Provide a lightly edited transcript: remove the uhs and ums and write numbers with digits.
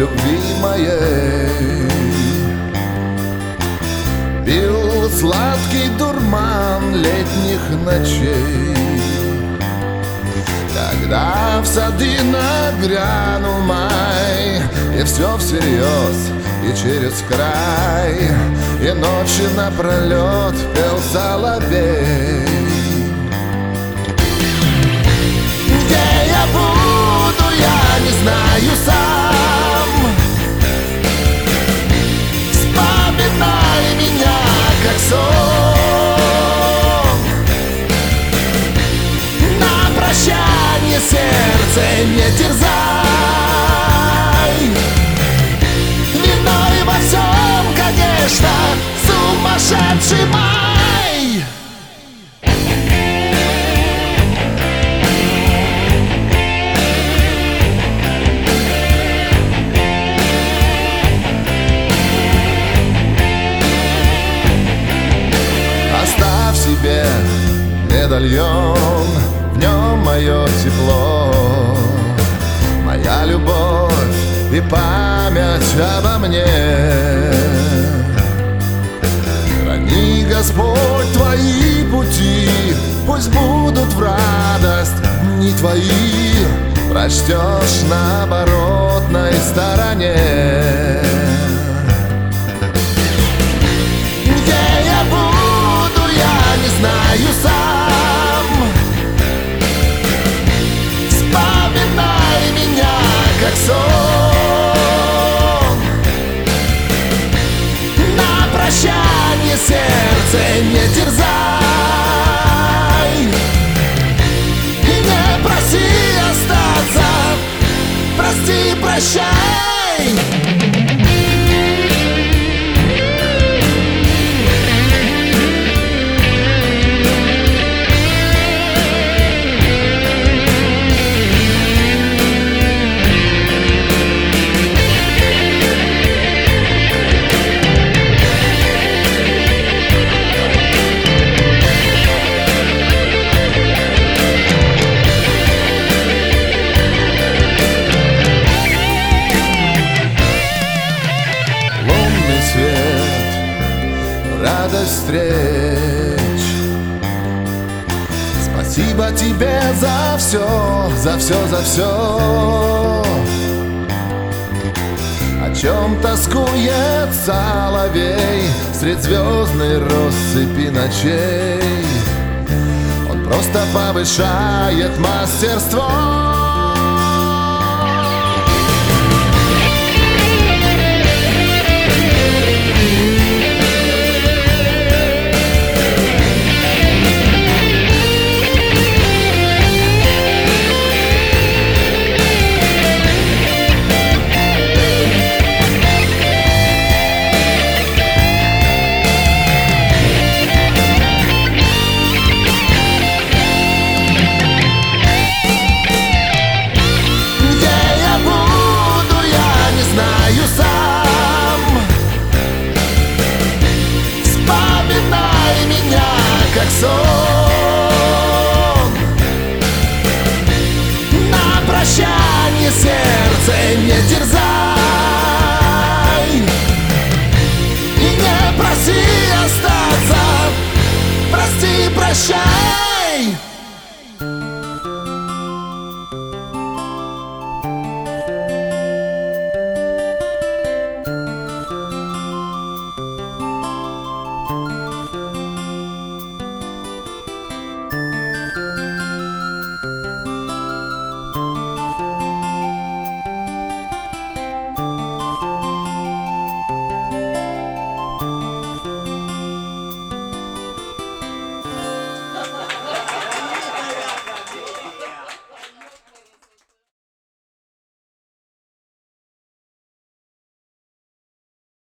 любви моей. Бил сладкий дурман летних ночей, когда в сады нагрянул май, и все всерьез, и через край, и ночи напролет пел соловей. Где я буду, я не знаю сам. Вспоминай меня, как сон. На прощание сердце не терзай. Виной во всем, конечно, сумасшедший май. Оставь себе медальон, в нем мое тепло, моя любовь и память обо мне. Храни, Господь, твои пути, пусть будут в радость дни твои, прочтешь на оборотной стороне. Где я буду, я не знаю сам. Вспоминай меня, как сон. На прощание сердце не терзай. И не проси остаться, прости, прощай. Радость встреч. Спасибо тебе за все, за все, за все. О чем тоскует соловей средь звездной россыпи ночей? Он просто повышает мастерство.